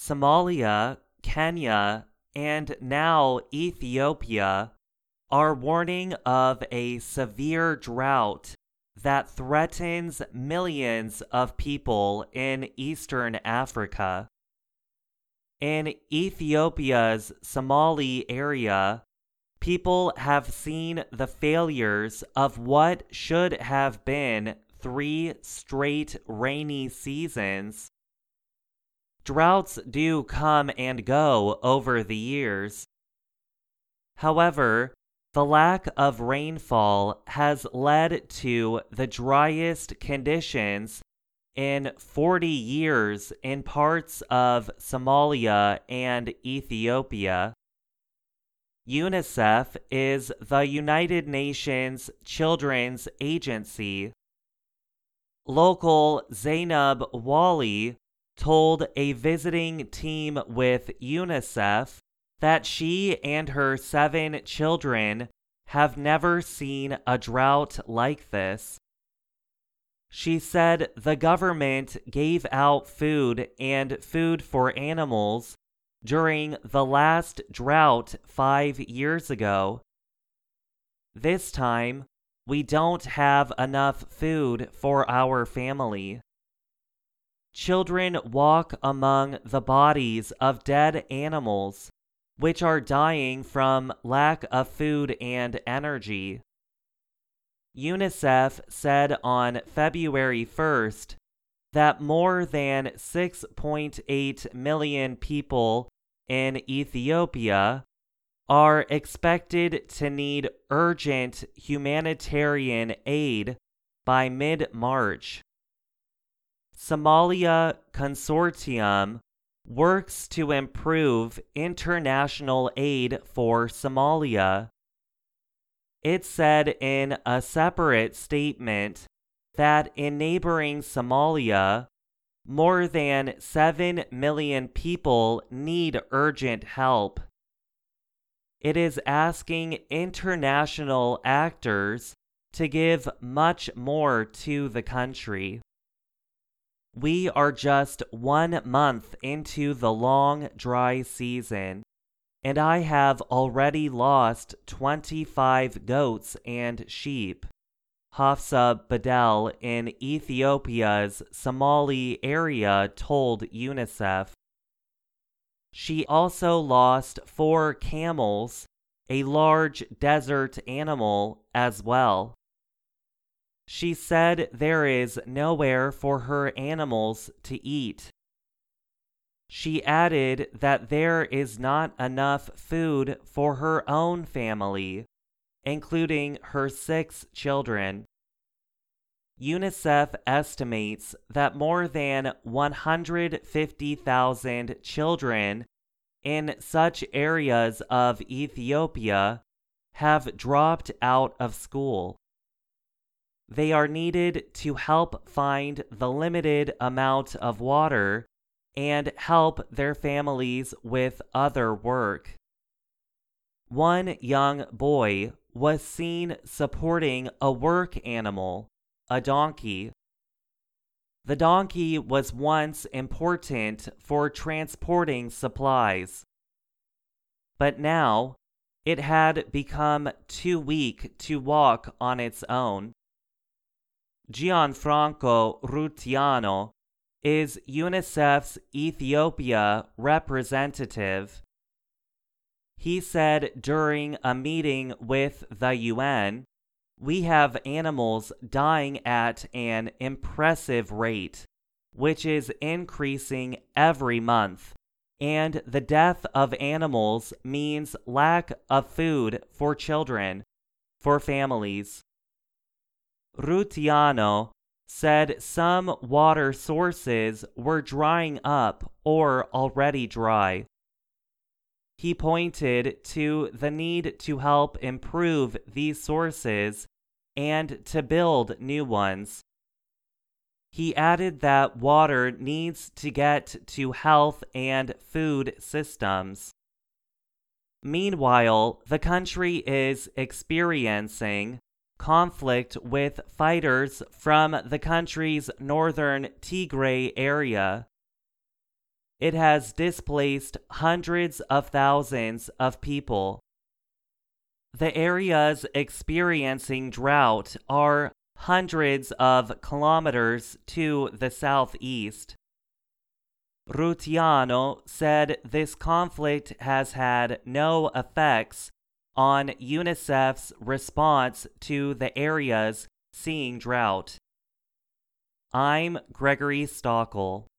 Somalia, Kenya, and now Ethiopia are warning of a severe drought that threatens millions of people in eastern Africa. In Ethiopia's Somali area, people have seen the failures of what should have been 3 straight rainy seasons. Droughts do come and go over the years. However, the lack of rainfall has led to the driest conditions in 40 years in parts of Somalia and Ethiopia. UNICEF is the United Nations Children's Agency. Local Zainab Wali told a visiting team with UNICEF that she and her 7 children have never seen a drought like this. She said the government gave out food and food for animals during the last drought 5 years ago. This time, we don't have enough food for our family. Children walk among the bodies of dead animals, which are dying from lack of food and energy. UNICEF said on February 1st that more than 6.8 million people in Ethiopia are expected to need urgent humanitarian aid by mid-March. Somalia Consortium works to improve international aid for Somalia. It said in a separate statement that in neighboring Somalia, more than 7 million people need urgent help. It is asking international actors to give much more to the country. We are just 1 month into the long, dry season, and I have already lost 25 goats and sheep, Hafsa Badel in Ethiopia's Somali area told UNICEF. She also lost 4 camels, a large desert animal, as well. She said there is nowhere for her animals to eat. She added that there is not enough food for her own family, including her 6 children. UNICEF estimates that more than 150,000 children in such areas of Ethiopia have dropped out of school. They are needed to help find the limited amount of water and help their families with other work. One young boy was seen supporting a work animal, a donkey. The donkey was once important for transporting supplies, but now it had become too weak to walk on its own. Gianfranco Rutiano is UNICEF's Ethiopia representative. He said during a meeting with the UN, "We have animals dying at an impressive rate, which is increasing every month, and the death of animals means lack of food for children, for families." Rutiano said some water sources were drying up or already dry. He pointed to the need to help improve these sources and to build new ones. He added that water needs to get to health and food systems. Meanwhile, the country is experiencing conflict with fighters from the country's northern Tigray area. it has displaced hundreds of thousands of people. The areas experiencing drought are hundreds of kilometers to the southeast. Rutiano said this conflict has had no effects on UNICEF's response to the areas seeing drought. I'm Gregory Stockel.